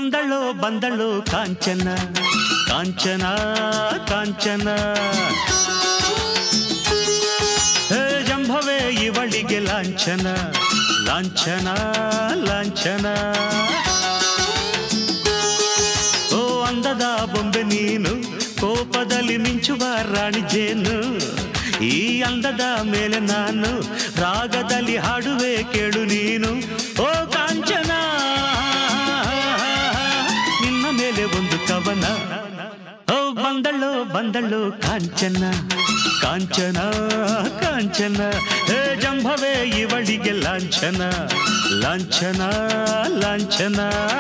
ಬಂದಳು ಬಂದಳು ಕಾಂಚನ ಕಾಂಚನ ಕಾಂಚನ ಜಂಭವೇ ಇವಳಿಗೆ ಲಾಂಛನ ಲಾಂಛನ ಲಾಂಛನ ಓ ಅಂದದ ಬೊಂಬೆ ನೀನು ಕೋಪದಲ್ಲಿ ಮಿಂಚುವ ರಾಣಿ ಜೇನು ಈ ಅಂದದ ಮೇಲೆ ನಾನು ರಾಗದಲ್ಲಿ ಹಾಡುವೆ ಕೇಳು ನೀನು ಓ ಕಾಂಚನ ನಿನ್ನ ಮೇಲೆ ಒಂದು ಕವನ ಓ ಬಂದಳು ಬಂದಳು ಕಾಂಚನ ಕಾಂಚನ ಕಾಂಚನ ಹೇ ಜಂಭವೇ ಇವಳಿಗೆ ಲಾಂಛನ ಲಾಂಛನ ಲಾಂಛನ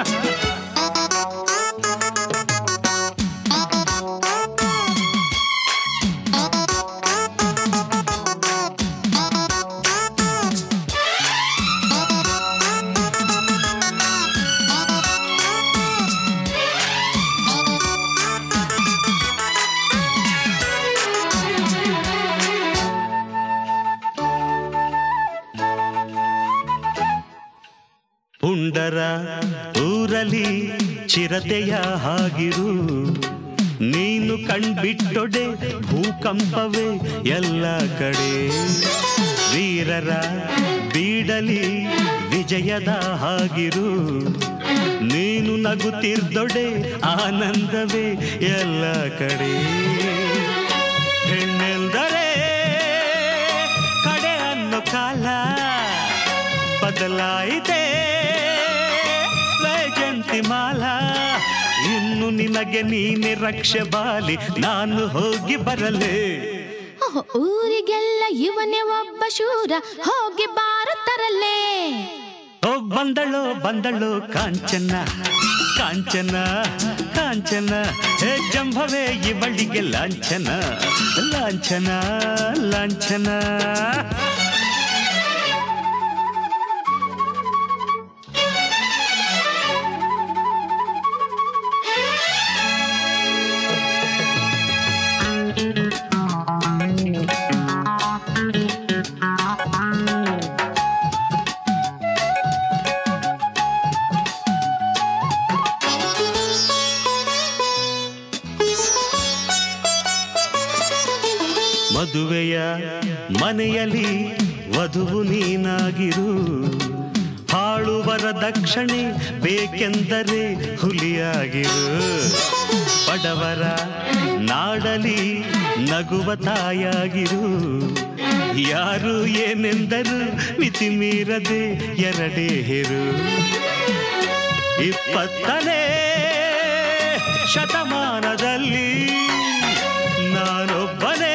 ಪುಂಡರ ಊರಲಿ ಚಿರತೆಯ ಹಾಗಿರು ನೀನು ಕಣ್ಬಿಟ್ಟೊಡೆ ಭೂಕಂಪವೇ ಎಲ್ಲ ಕಡೆ ವೀರರ ಬೀಡಲಿ ವಿಜಯದ ಹಾಗಿರು ನೀನು ನಗುತ್ತಿರ್ದೊಡೆ ಆನಂದವೇ ಎಲ್ಲ ಕಡೆ ಹೆಣ್ಣೆಂದರೆ ಕಡೆ ಅನ್ನೋ ಕಾಲ ಬದಲಾಯಿತೆ ಮಾಲಾ ಇನ್ನು ನಿನಗೆ ನೀನೆ ರಕ್ಷೆ ಬಾಲಿ ನಾನು ಹೋಗಿ ಬರಲೇ ಊರಿಗೆಲ್ಲ ಇವನೇ ಒಬ್ಬ ಶೂರ ಹೋಗಿ ಬಾರುತ್ತರಲ್ಲೇ ಓ ಬಂದಳು ಬಂದಳು ಕಾಂಚನ ಕಾಂಚನ ಕಾಂಚನ ಹೇ ಜಂಭವೇ ಇವಳಿಗೆ ಲಾಂಛನ ಲಾಂಛನ ಲಾಂಛನ ಮದುವೆಯ ಮನೆಯಲ್ಲಿ ವಧುವು ನೀನಾಗಿರು ಹಾಳುವರ ದಕ್ಷಿಣೆ ಬೇಕೆಂದರೆ ಹುಲಿಯಾಗಿರು ಬಡವರ ನಾಡಲಿ ನಗುವ ತಾಯಾಗಿರು ಯಾರು ಏನೆಂದರು ಮಿತಿ ಮೀರದೆ ಎರಡೇ ಹೆರು 20ನೇ ಶತಮಾನದಲ್ಲಿ ನಾನೊಬ್ಬನೇ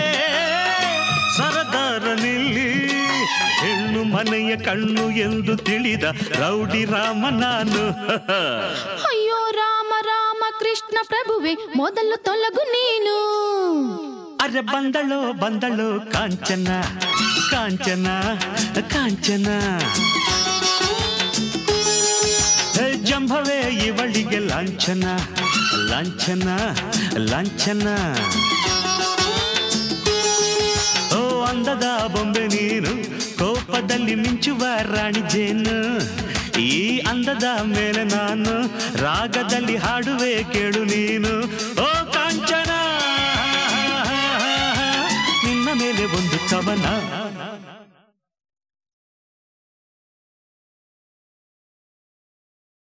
ಸರದಾರನಿಲ್ಲಿ ಹೆಣ್ಣು ಮನೆಯ ಕಣ್ಣು ಎಂದು ತಿಳಿದ ರೌಡಿ ರಾಮ ನಾನು ಅಯ್ಯೋ ರಾಮ ರಾಮ ಕೃಷ್ಣ ಪ್ರಭುವೆ ಮೊದಲು ತೊಲಗು ನೀನು ಅರೆ ಬಂದಳು ಬಂದಳು ಕಾಂಚನ ಕಾಂಚನ ಕಾಂಚನ ಜಂಭವೇ ಇವಳಿಗೆ ಲಾಂಛನ ಲಾಂಛನ ಲಾಂಛನ ಓ ಅಂದದ ಬೊಂಬೆ ನೀನು ಕೋಪದಲ್ಲಿ ಮಿಂಚುವ ರಾಣಿ ಜೇನು ಈ ಅಂದದ ಮೇಲೆ ನಾನು ರಾಗದಲ್ಲಿ ಹಾಡುವೆ ಕೇಳು ನೀನು ಓ ಕಾಂಚನ ನಿನ್ನ ಮೇಲೆ ಒಂದು ಕವನ